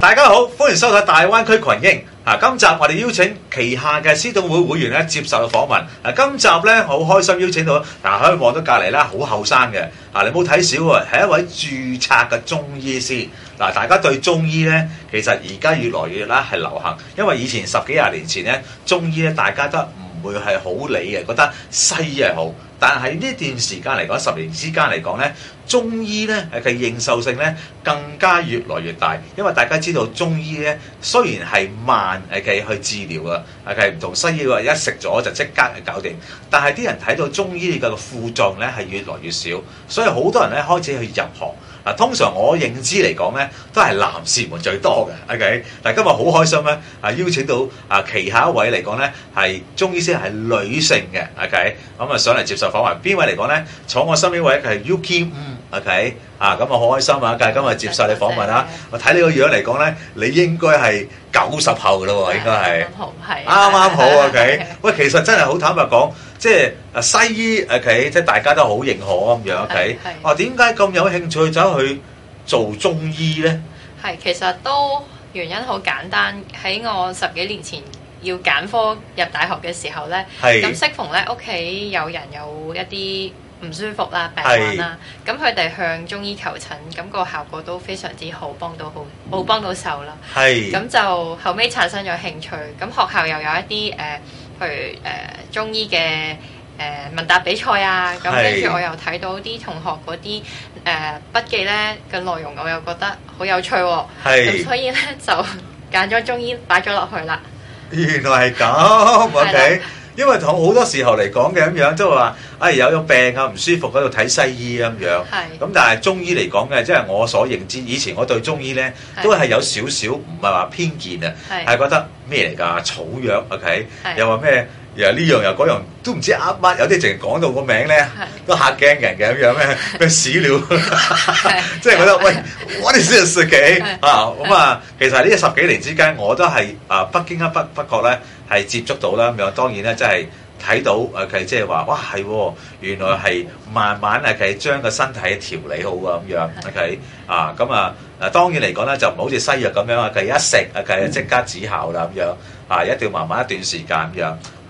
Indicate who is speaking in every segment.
Speaker 1: 大家好，歡迎收睇大灣區群英。今集我哋邀請旗下嘅獅董會會員咧接受訪問。今集咧好開心邀請到可以望到隔離啦，好後生嘅。你冇睇少喎，係一位註冊嘅中醫師。大家對中醫咧，其實而家越來越啦係流行，因為以前10幾廿年前咧，中醫咧大家都唔會係好理嘅，覺得西醫係好。但係呢段時間嚟講，10年之間嚟講咧，中醫咧嘅認受性咧更加越來越大，因為大家知道中醫咧雖然係慢去治療啊，唔同西醫話一食咗就即刻搞掂，但係啲人睇到中醫嘅副作用咧係越來越少，所以好多人咧開始去入行。通常我認知嚟講咧，都係男士們最多嘅。OK， 但係今日好開心咧，邀請到旗下一位嚟講咧係中醫師係女性嘅。OK， 咁上嚟接受訪問。邊位嚟講咧？坐我身邊位係 Yuki。OK， 咁啊好開心啊！今日接受你訪問啦。我睇你個樣嚟講咧，你應該係90後嘅咯喎，應該係啱啱好。OK， 喂，其實真係好坦白講，即係西醫 OK， 即係大家都好認可咁樣 OK。點解咁有興趣走去做中醫咧？
Speaker 2: 係，其實都原因好簡單。喺我10幾年前要揀科入大學嘅時候咧，咁適逢咧屋企有人有一啲唔舒服啦、病患啦，咁佢哋向中醫求診，咁個效果都非常之好，幫到手啦。咁就後尾產生咗興趣，咁學校又有一啲譬如中醫嘅問答比賽啊，咁跟住我又睇到啲同學嗰啲筆記咧嘅內容，我又覺得好有趣喎。咁所以咧就揀咗中醫擺咗落去啦。
Speaker 1: 原來係咁，OK。因為同好多時候嚟講嘅咁樣，即係話，有病啊唔舒服喺度睇西醫咁樣。咁但係中醫嚟講嘅，即係我所認知，以前我對中醫咧都係有少少唔係話偏見啊，係覺得咩嚟㗎？草藥 OK， 又話咩？又呢樣又嗰樣都唔知噏乜，有啲淨係講到個名咧都嚇驚人嘅咁樣咩屎料，即係覺得喂，what is this嘅其實呢10幾年之間，我都係不經不覺咧係接觸到啦咁樣。當然咧，真係睇到即係話哇係，原來係慢慢將個身體調理好啊咁樣 OK 當然嚟講咧就唔好似西藥咁樣一食即刻止效啦咁樣一定要慢慢一段時間咁樣。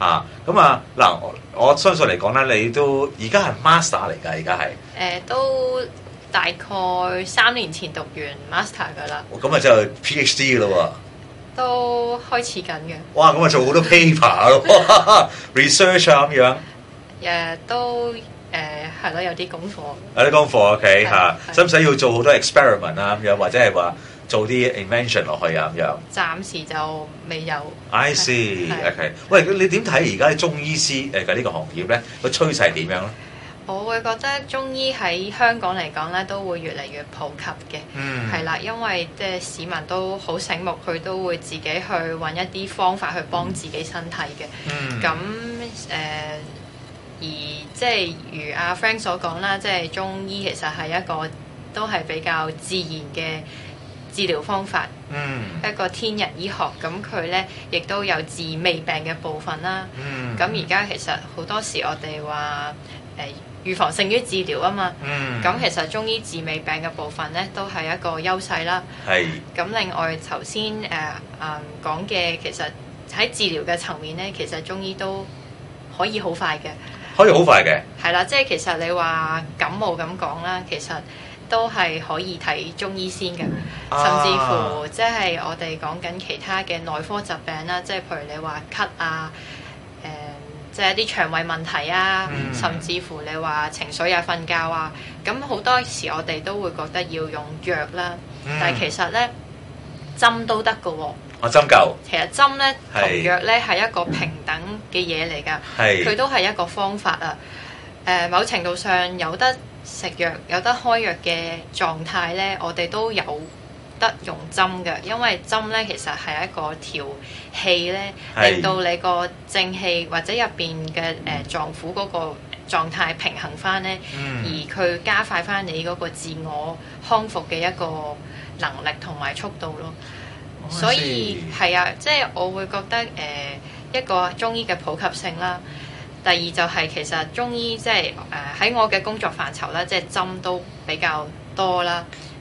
Speaker 1: 我相信嚟講咧，你都而家係 master 嚟㗎，而家係
Speaker 2: 都大概3年前讀完 master 㗎啦。
Speaker 1: 咁就 PhD 㗎咯喎，
Speaker 2: 都開始緊嘅。
Speaker 1: 哇！咁做好多 paper 咯，research 咁樣。
Speaker 2: 都係咯，有啲功課。
Speaker 1: 有啲功課 OK 使唔使要做好多 experiment 啊咁樣，或者係話做啲 invention 落去啊咁樣？
Speaker 2: 暫時就未有。
Speaker 1: I see OK。喂，你點睇而家啲中醫師嘅呢個行業咧？個趨勢係點樣咧？
Speaker 2: 我會覺得中醫喺香港嚟講咧，都會越嚟越普及嘅。係啦，因為即係市民都好醒目，佢都會自己去揾一啲方法去幫自己身體嘅。咁而即係如阿 Frank 所講啦，即係中醫其實係一個都係比較自然嘅治療方法，一個天人醫學。咁佢咧亦都有治未病嘅部分啦。咁而家其實好多時我哋話預防勝於治療啊嘛。咁其實中醫治未病嘅部分咧都係一個優勢啦。咁另外頭先講嘅，其實喺治療嘅層面咧，其實中醫都可以好快嘅。
Speaker 1: 可以好快嘅。係
Speaker 2: 啦，即係其實你話感冒咁講啦，其實都係可以睇中醫先嘅。甚至乎即係我哋講緊其他嘅內科疾病啦，即係譬如你話咳啊，即係一啲腸胃問題啊，甚至乎你話情緒啊、瞓覺啊，咁好多時我哋都會覺得要用藥啦。但係其實咧針都得㗎喎。
Speaker 1: 針灸
Speaker 2: 其實針咧同藥咧係一個平等嘅嘢嚟㗎，佢都係一個方法啊。某程度上有得食藥、有得開藥嘅狀態咧，我哋都有得用針嘅，因為針咧其實係一個調氣咧，令到你個正氣或者入邊嘅臟腑嗰個狀態平衡翻咧，而佢加快翻你嗰個自我康復嘅一個能力同埋速度咯。所以係啊，即係我會覺得一個中醫嘅普及性啦。第二就係其實中醫即係喺我嘅工作範疇啦，即係針都比較多啦。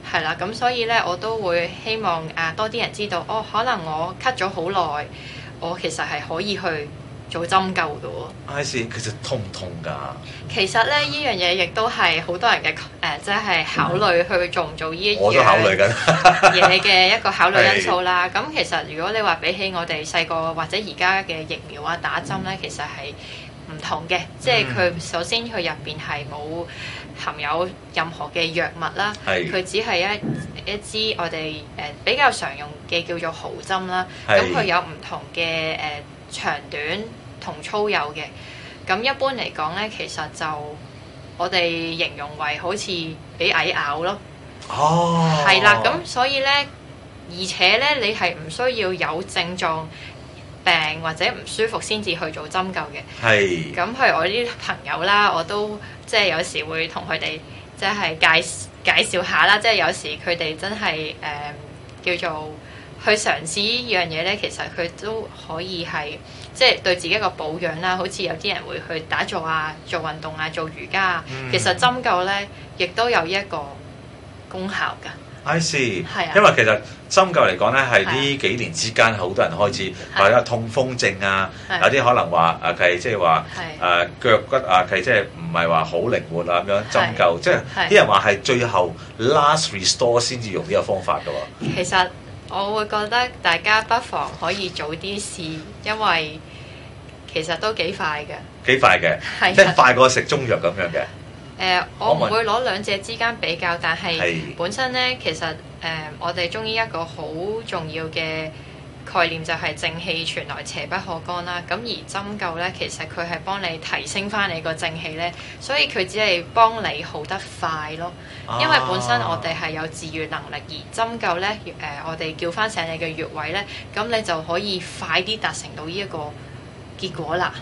Speaker 2: 係啦，咁所以咧我都會希望多啲人知道，可能我咳咗好耐，我其實係可以去做針灸嘅喎。
Speaker 1: I see，其實痛唔痛㗎？
Speaker 2: 其實咧，呢樣嘢亦都係好多人嘅即係考慮去做唔做呢一樣
Speaker 1: 我都考慮緊
Speaker 2: 嘢嘅一個考慮因素啦。咁其實如果你話比起我哋細個或者而家嘅疫苗啊打針咧，其實係唔同嘅。即係佢首先佢入邊係冇含有任何嘅藥物啦，佢只係一支我哋比較常用嘅叫做毫針啦。咁佢有唔同嘅長短同粗幼嘅。咁一般嚟講咧，其實就我哋形容為好似俾蟻咬咯。
Speaker 1: 哦，
Speaker 2: 係啦，咁所以咧，而且咧，你係唔需要有症狀病或者唔舒服先至去做針灸嘅。係。咁譬如我啲朋友啦，我都即係有時會同佢哋即係介紹下啦，即係有時佢哋真係叫做去嘗試呢樣嘢咧，其實佢都可以係。即係對自己一個保養啦，好似有啲人會去打坐啊、做運動啊、做瑜伽啊。其實針灸咧，亦都有一個功效㗎。
Speaker 1: I see，
Speaker 2: 係啊，
Speaker 1: 因為其實針灸嚟講咧，係呢幾年之間好多人開始或者痛風症啊，有啲可能話係即係話腳骨係即係唔係話好靈活啊咁樣針灸，即係啲人話係最後 last restore 先至用呢個方法㗎喎。
Speaker 2: 其實我會覺得大家不妨可以早啲試，因為其實都幾快嘅。幾快嘅，
Speaker 1: 即係快過食中藥咁樣嘅。
Speaker 2: 我唔會攞兩者之間比較，但係本身咧，其實我哋中醫一個好重要嘅概念就係正氣傳來，邪不可干啦。咁而針灸咧，其實佢係幫你提升翻你個正氣咧，所以佢只係幫你好得快咯。因為本身我哋係有治愈能力，而針灸咧，我哋叫翻醒你嘅穴位咧，咁你就可以快啲達成到呢一個結果啦。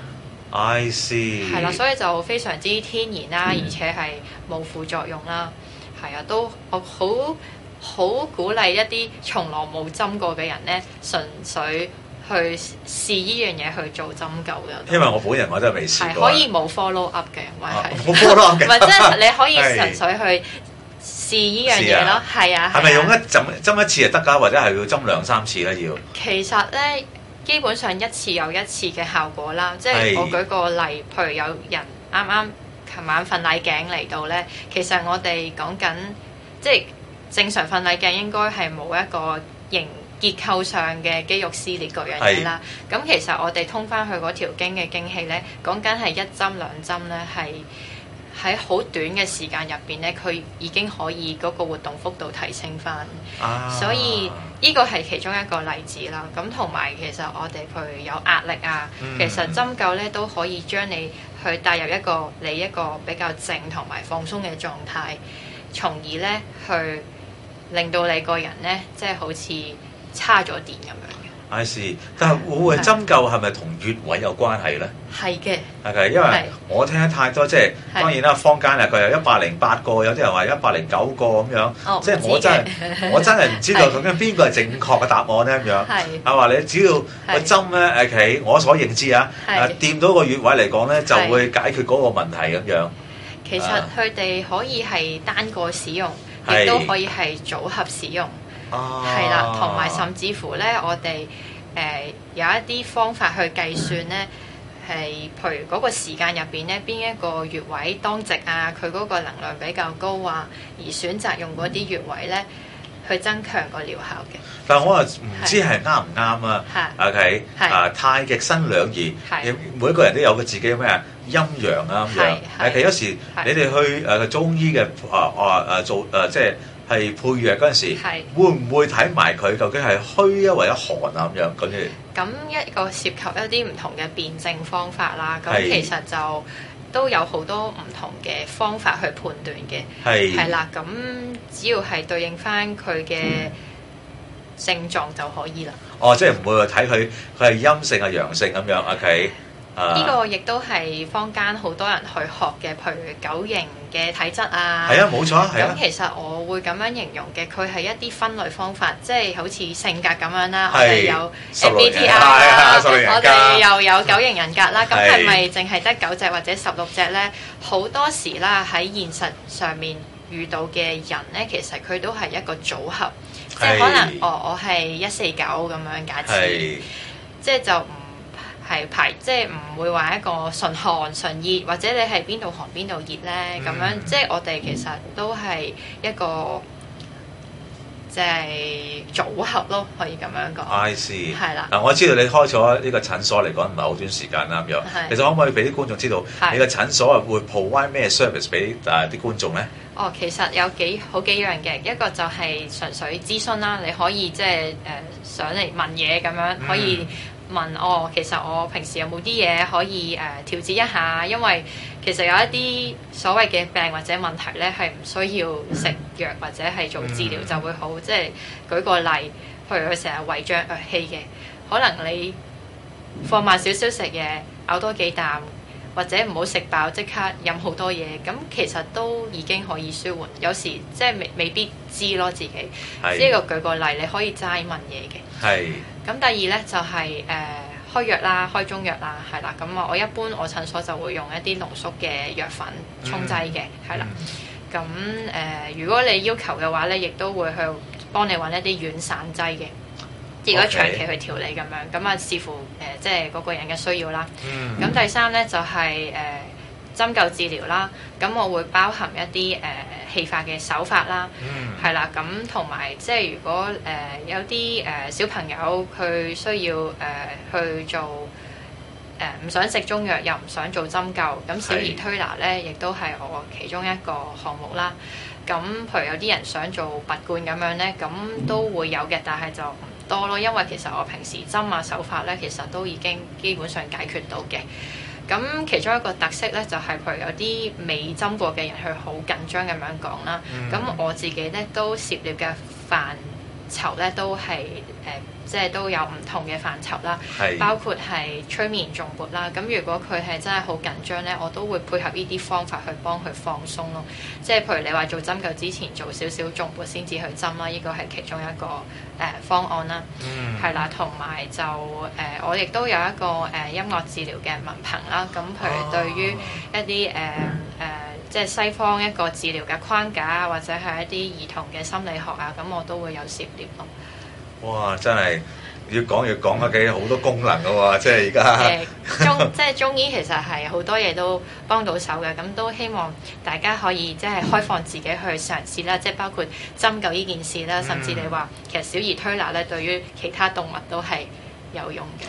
Speaker 1: I see。
Speaker 2: 係啦，所以就非常之天然啦，而且係冇副作用啦。係啊，都我好鼓勵一啲從來冇針過嘅人咧，純粹去試呢樣嘢去做針灸嘅。
Speaker 1: 因為我本人我真係未試過。
Speaker 2: 係可以冇 follow up 嘅，因為係
Speaker 1: 冇 follow up 嘅。
Speaker 2: 唔係即係你可以純粹去試呢樣嘢咯。係啊。係咪
Speaker 1: 用針一次就得㗎？或者係要針2-3次咧？要？
Speaker 2: 其實咧。基本上一次有一次嘅效果啦，即係我舉個例，譬如有人啱啱琴晚瞓捩頸嚟到咧，其實我哋講緊即係正常瞓捩頸應該係冇一個結構上嘅肌肉撕裂各樣嘢啦。咁其實我哋通翻去嗰條經嘅經氣咧，講緊係1針2針咧，係喺好短嘅時間入邊咧，佢已經可以嗰個活動幅度提升翻。所以呢個係其中一個例子啦。咁同埋其實我哋譬如有壓力啊，其實針灸咧都可以將你去帶入一個比較靜同埋放鬆嘅狀態，從而咧去令到你個人咧即係好似叉咗電咁樣。
Speaker 1: I see，但係會唔會針灸係咪同穴位有關係咧？
Speaker 2: 係嘅。
Speaker 1: 係因為我聽得太多，即係當然啦，坊間啊佢有108個，有啲人話109個咁樣，即係我真係唔知道究竟邊個係正確嘅答案咧咁樣。係話你只要個針咧我所認知啊，掂到個穴位嚟講咧，就會解決嗰個問題咁樣。
Speaker 2: 其實佢哋可以係單個使用，亦都可以係組合使用。係啦，同埋甚至乎咧，我哋有一啲方法去計算咧，係譬如嗰個時間入邊咧，邊一個穴位當值啊，佢嗰個能量比較高啊，而選擇用嗰啲穴位咧，去增強個療效嘅。
Speaker 1: 但係我又唔知係啱唔啱啊？OK，太極生兩儀，每一個人都有佢自己咩啊陰陽啊咁樣。其實有時你哋去中醫嘅做即係。係配藥嗰陣時，會唔會睇埋佢究竟係虛啊或者寒啊咁樣嗰啲？
Speaker 2: 咁一個涉及一啲唔同嘅辨證方法啦，咁其實就都有好多唔同嘅方法去判斷嘅。係啦，咁只要係對應翻佢嘅症狀就可以啦。即係唔會話睇佢係陰性啊陽性咁樣。OK。呢個亦都係坊間好多人去學嘅，譬如九型嘅體質啊。係啊，冇錯。咁其實我會咁樣形容嘅，佢係一啲分類方法，即係好似性格咁樣啦。我哋有 MBTI 啦，我哋又有9型人格啦。咁係咪淨係得9隻或者16隻咧？好多時啦，喺現實上面， 遇到嘅人咧，其實佢都係一個組合，即係可能我係149咁樣假設，即係就唔係即係唔會話一個純寒純熱，或者你係邊度寒邊度熱咧咁樣，即係我哋其實都係一個即係組合咯，可以咁樣講。
Speaker 1: I see。
Speaker 2: 係啦。
Speaker 1: 嗱，我知道你開咗呢個診所嚟講唔係好短時間啦咁樣，其實可唔可以俾啲觀眾知道你個診所會 provide 咩 service 俾啲觀眾咧？
Speaker 2: 其實有好幾樣嘅，一個就係純粹諮詢啦，你可以即係上嚟問嘢咁樣，可以問其實我平時有冇啲嘢可以調節一下，因為其實有一啲所謂嘅病或者問題咧係唔需要食藥或者係做治療就會好，即係舉個例，譬如佢成日胃脹惡氣嘅，可能你放慢少少食嘢，咬多幾啖。或者唔好食飽即刻飲好多嘢，咁其實都已經可以舒緩。有時即係未必知咯自己。呢個舉個例，你可以齋問嘢嘅。係。咁第二咧就係開藥啦，開中藥啦，係啦。咁我一般我診所就會用一啲濃縮嘅藥粉沖劑嘅，係啦。咁如果你要求嘅話咧，亦都會去幫你揾一啲軟散劑嘅。如果長期去調理咁樣，咁啊視乎即係嗰個人嘅需要啦。咁第三咧就係針灸治療啦。咁我會包含一啲氣化嘅手法啦，係啦。咁同埋即係如果有啲小朋友佢需要去做唔想食中藥又唔想做針灸，咁小兒推拿咧亦都係我其中一個項目啦。咁譬如有啲人想做拔罐咁樣咧，咁都會有嘅，但係就多咯，因為其實我平時針啊手法咧，其實都已經基本上解決到嘅。咁其中一個特色咧，就係譬如有啲未針過嘅人，佢好緊張咁樣講啦。咁我自己咧都涉獵嘅範疇咧，都係即係都有唔同嘅範疇啦，包括係催眠頌缽啦。咁如果佢係真係好緊張咧，我都會配合呢啲方法去幫佢放鬆咯。即係譬如你話做針灸之前做少少頌缽先至去針啦，呢個係其中一個方案啦。係啦，同埋就我亦都有一個音樂治療嘅文憑啦。咁譬如對於一啲即係西方一個治療嘅框架，或者係一啲兒童嘅心理學啊，咁我都會有涉獵咯。
Speaker 1: 哇！真係越講得幾好多功能嘅喎，即係而家
Speaker 2: 即係中醫其實係好多嘢都幫到手嘅，咁都希望大家可以即係開放自己去嘗試啦，即係包括針灸呢件事啦，甚至你話其實小兒推拿咧對於其他動物都係有用嘅。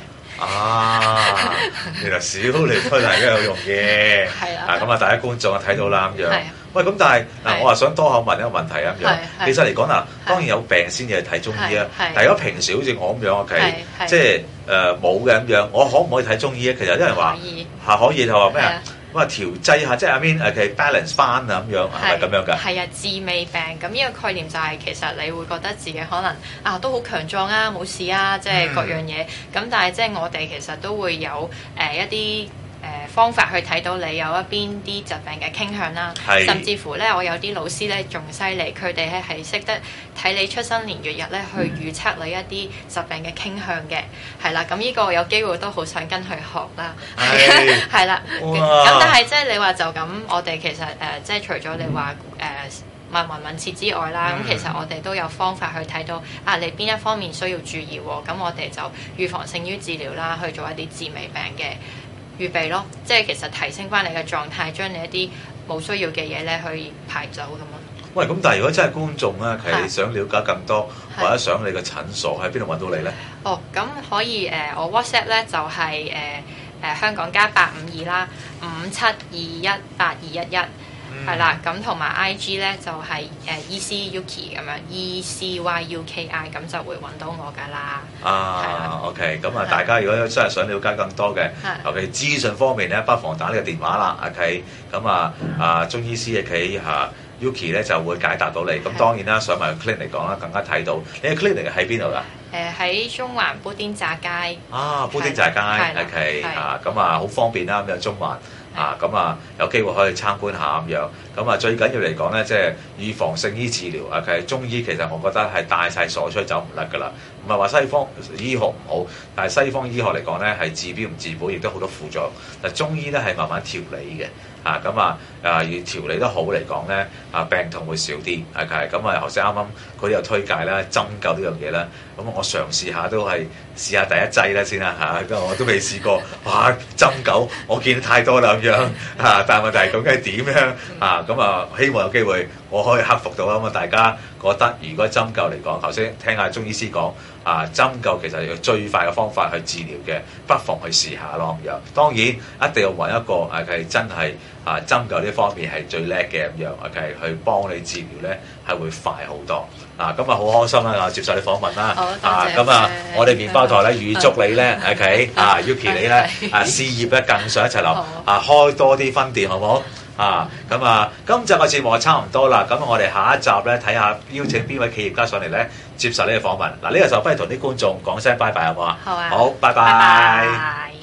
Speaker 1: 原來小兒推拿都有用嘅。係啊。咁啊，大家觀眾啊睇到啦咁樣。喂，咁但係嗱，我話想多口問一個問題咁樣。其實嚟講嗱，當然有病先至去睇中醫啊。但係如果平時好似我咁樣，OK，即係冇嘅咁樣，我可唔可以睇中醫咧？其實有人話可以，就話咩啊？咁啊調劑下，即係 I mean balance 翻啊咁樣，係咪咁樣㗎？
Speaker 2: 係啊，治未病咁呢個概念就係其實你會覺得自己可能都好強壯啊，冇事啊，即係各樣嘢。咁但係即係我哋其實都會有一啲方法去睇到你有一邊啲疾病嘅傾向啦，甚至乎咧，我有啲老師咧仲犀利，佢哋係識得睇你出生年月日咧去預測你一啲疾病嘅傾向嘅，係啦。咁呢個有機會都好想跟佢學啦，係啦。咁但係即係你話就咁，我哋其實即係除咗你話問切之外啦，咁其實我哋都有方法去睇到你邊一方面需要注意喎，咁我哋就預防勝於治療啦，去做一啲治未病嘅預備咯，即係其實提升翻你嘅狀態，將你一啲冇需要嘅嘢咧去排走咁咯。
Speaker 1: 喂，咁但係如果真係觀眾咧，係想了解更多，或者想你嘅診所喺邊度揾到你咧？
Speaker 2: 咁可以我 WhatsApp 咧就係香港加852啦，57218211。係啦，咁同埋 IG 咧就係ECYUKI 咁樣 ECYUKI， 咁就會揾到我㗎啦。
Speaker 1: OK， 咁啊，大家如果真係想了解更多嘅，尤其資訊方面咧，不妨打呢個電話啦。OK，咁中醫師嘅企Yuki 咧就會解答到你。咁當然啦，上埋 clinic 嚟講啦，更加睇到你嘅 clinic 喺邊度㗎？
Speaker 2: 喺中環砵甸乍街。
Speaker 1: 砵甸乍街 OK，咁好方便啦，咁樣中環。有機會可以參觀下咁樣，最緊要嚟講咧，即係預防勝於治療。中醫其實我覺得係大勢所趨，走唔甩㗎啦。唔係話西方醫學唔好，但係西方醫學嚟講咧係治標唔治本，亦都好多副作用。但中醫咧係慢慢調理嘅， 咁要調理得好嚟講咧病痛會少啲咁頭先啱啱佢有推介啦針灸呢樣嘢啦，咁我嘗試下都係試下第一劑啦先啦咁我都未試過哇針灸我見太多啦咁樣但係問題究竟係點樣咁希望有機會我可以克服到啦，咁大家覺得如果針灸嚟講，頭先聽下中醫師講針灸其實係最快嘅方法去治療嘅，不妨去試下咯咁樣。當然一定要揾一個係真係針灸呢方面係最叻嘅咁樣去幫你治療咧係會快好多咁好開心啦接受你訪問啦咁我哋麵包台咧預祝你咧Yuki 你咧事業咧更上一層樓開多啲分店好唔好？今集嘅節目就差唔多啦，咁我哋下一集咧睇下邀請邊位企業家上嚟咧接受呢個訪問。呢個時候不如同啲觀眾講聲拜拜好唔好啊？
Speaker 2: 好啊，
Speaker 1: 好，拜拜。
Speaker 2: 拜拜。